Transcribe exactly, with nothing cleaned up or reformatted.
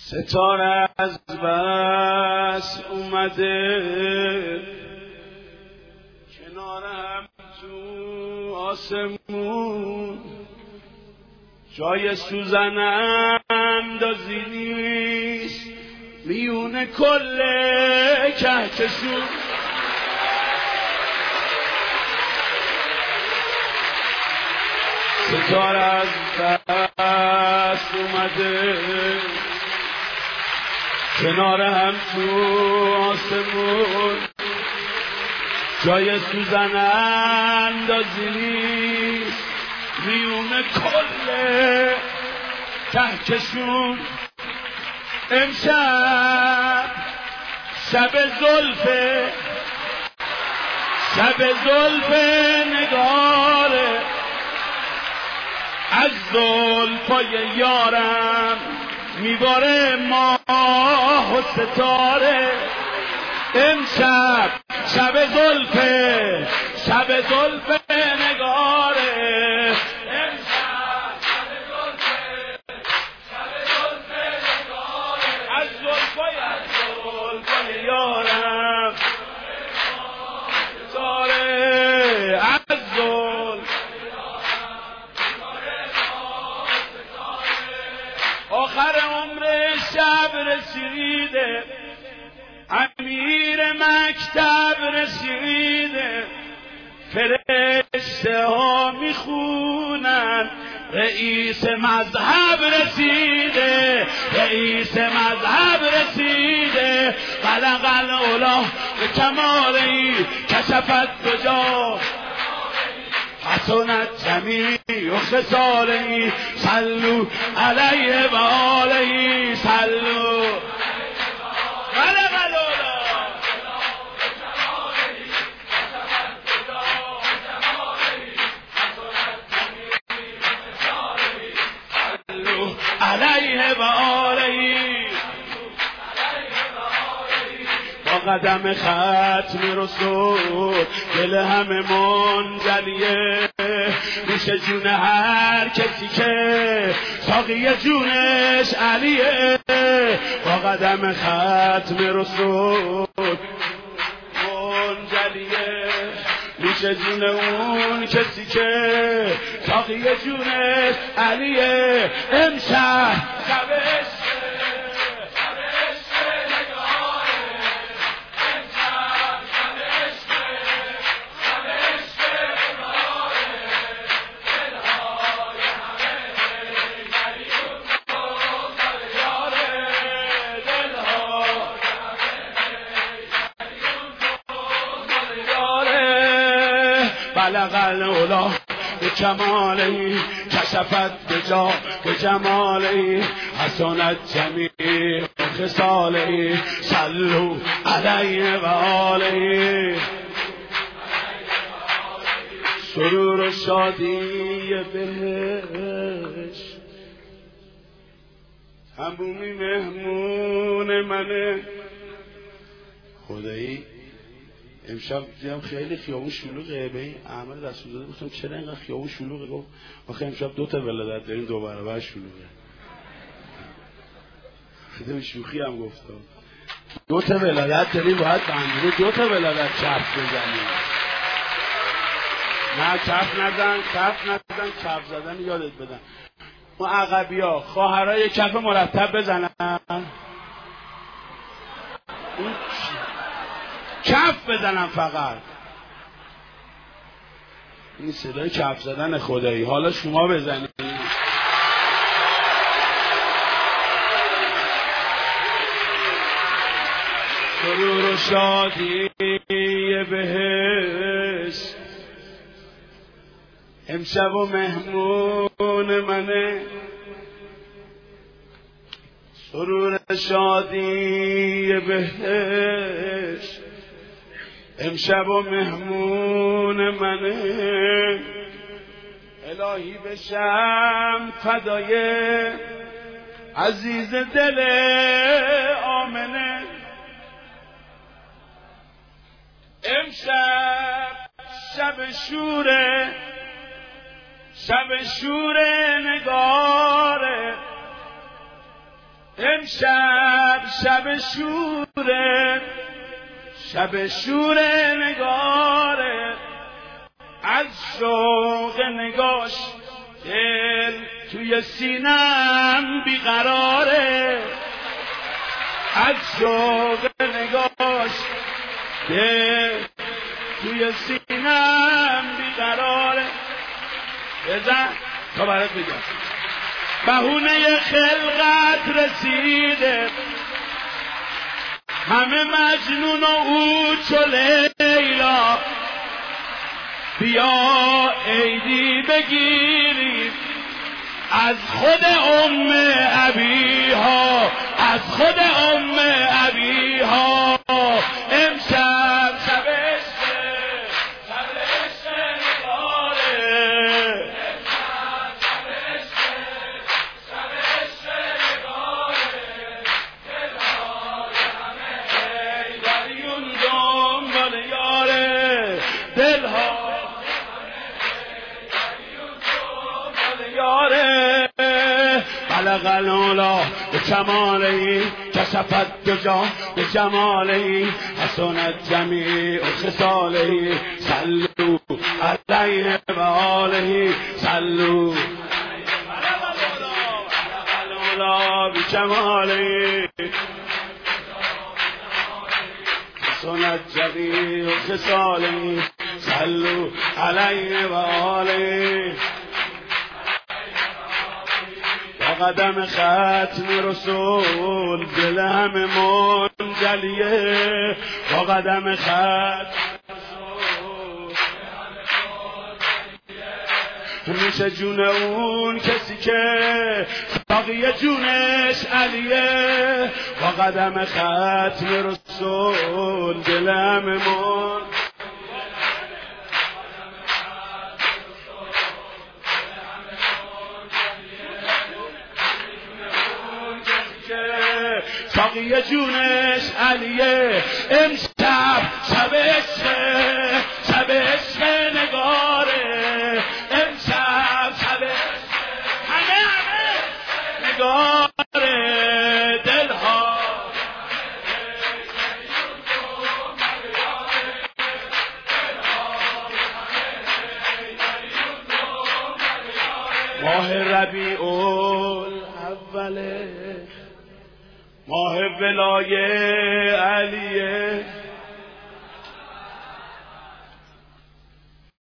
ستاره از بس اومده کنارم تو آسمون، جای سوزنم اندازی نیست میونه کل کهکشون. ستاره از بس اومده کنار هم تو آسمون، جای سوزن اندازی نیست میونه کل کهکشون. امشب شب زلفه، شب زلفه نگاره، از زلفای یارم میباره ماه و ستاره. امشب شب زلفه، شب زلفه نگاره، امشب شب زلفه، شب زلفه نگاره، از زلفای از زلفای یارم ستاره، از زلف آخر عمر شب رسیده، امیر مکتب رسیده، فرشته ها میخونن رئیس مذهب رسیده، رئیس مذهب رسیده. بلغ العلا به کمالی کشفت دجا، حسنت جمیع خصاله، صلوا علیه و آله، صلوا بلغ العلا. صلوا علیه و آله، با قدم ختم رسول دل همه منجلیه، میشه جون هر کسی که ساقی جونش علیه. با قدم ختم رسول منجلیه، میشه جون اون کسی که ساقی جونش علیه. امشب شبش بلغ العلا به کماله کشفت بجا به جماله، حسنت جمیع خصاله، صلوا علیه و آله. سرور و شادی بهش همومی مهمون منه. خدایی امشب دیدم خیلی خیابون شلوغه، به این احمد رسولزاده گفتم چرا اینقدر خیابون شلوغه؟ گفت آخه امشب دو تا ولادت داریم، دو برابر شلوغه. خیلی شوخی هم گفتم دو تا ولادت داریم باید بندونه دو تا ولادت کف بزنیم. نه کف نزن، کف نزن، کف زدن یادت بدن. ما عقبی ها خواهرای کف مرتب بزنن، اون کف بزنم فقط. این صدای کف زدن خدایی. حالا شما بزنید. سرور و شادی بهش امشب و مهمون منه. سرور شادی بهش امشب و مهمون منه. الهی بشم فدای عزیز دل آمنه. امشب شب شوره، شب شوره نگاره، امشب شب شوره، شب شوره نگاره، از شوق نگاش دل توی سینم بیقراره، از شوق نگاش دل توی سینم بیقراره. بزن تا برات بگم بهونه خلقت رسیده، همه مجنون و او چو لیلا، بیا عیدی بگیریم از خود ام ابیها، از خود ام ابیها. امشب شب عشق، شب عشق نگاره، امشب شب عشق، شب عشق نگاره، دلهای همه حیدریون دنبال یاره، دلها بلغ العلا بکماله کشفت دجا بجماله حسنت جمیع خصاله صلوا علیه و آله صلوا. بلغ العلا بکماله حسنت جمیع خصاله صلوا علیه و آله. قدم ختم رسول دل همه منجلیه، با قدم ختم رسول میشه جون اون کسی که باقی جونش علیه، با قدم ختم رسول دل همه منجلیه. باقی جونش علیه. امشب شب عشق، شب عشق نگاره، امشب شب همه همه نگاره، دلها ماه ربیع الاوله، ماه ولای علیه،